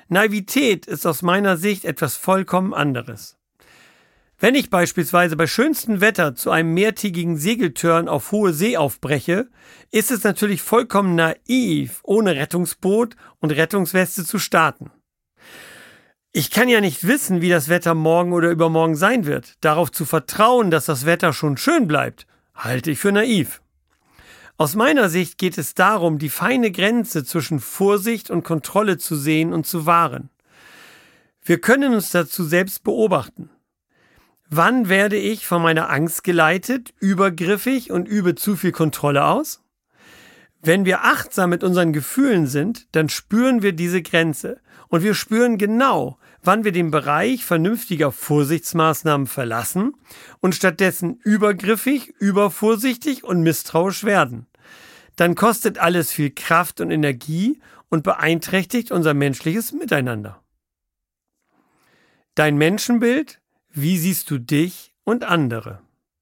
Naivität ist aus meiner Sicht etwas vollkommen anderes. Wenn ich beispielsweise bei schönstem Wetter zu einem mehrtägigen Segeltörn auf hohe See aufbreche, ist es natürlich vollkommen naiv, ohne Rettungsboot und Rettungsweste zu starten. Ich kann ja nicht wissen, wie das Wetter morgen oder übermorgen sein wird. Darauf zu vertrauen, dass das Wetter schon schön bleibt, halte ich für naiv. Aus meiner Sicht geht es darum, die feine Grenze zwischen Vorsicht und Kontrolle zu sehen und zu wahren. Wir können uns dazu selbst beobachten. Wann werde ich von meiner Angst geleitet, übergriffig und übe zu viel Kontrolle aus? Wenn wir achtsam mit unseren Gefühlen sind, dann spüren wir diese Grenze und wir spüren genau, wann wir den Bereich vernünftiger Vorsichtsmaßnahmen verlassen und stattdessen übergriffig, übervorsichtig und misstrauisch werden. Dann kostet alles viel Kraft und Energie und beeinträchtigt unser menschliches Miteinander. Dein Menschenbild? Wie siehst du dich und andere?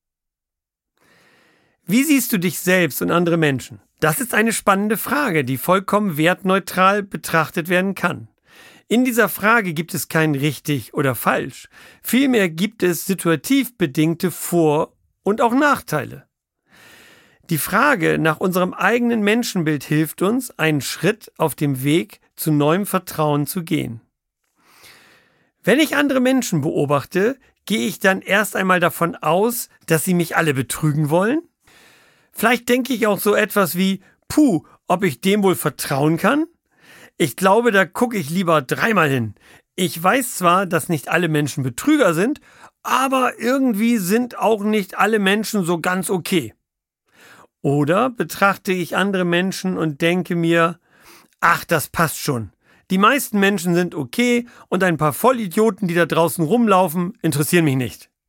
Wie siehst du dich selbst und andere Menschen? Das ist eine spannende Frage, die vollkommen wertneutral betrachtet werden kann. In dieser Frage gibt es kein richtig oder falsch. Vielmehr gibt es situativ bedingte Vor- und auch Nachteile. Die Frage nach unserem eigenen Menschenbild hilft uns, einen Schritt auf dem Weg zu neuem Vertrauen zu gehen. Wenn ich andere Menschen beobachte, gehe ich dann erst einmal davon aus, dass sie mich alle betrügen wollen? Vielleicht denke ich auch so etwas wie, ob ich dem wohl vertrauen kann? Ich glaube, da gucke ich lieber dreimal hin. Ich weiß zwar, dass nicht alle Menschen Betrüger sind, aber irgendwie sind auch nicht alle Menschen so ganz okay. Oder betrachte ich andere Menschen und denke mir, ach, das passt schon. Die meisten Menschen sind okay und ein paar Vollidioten, die da draußen rumlaufen, interessieren mich nicht.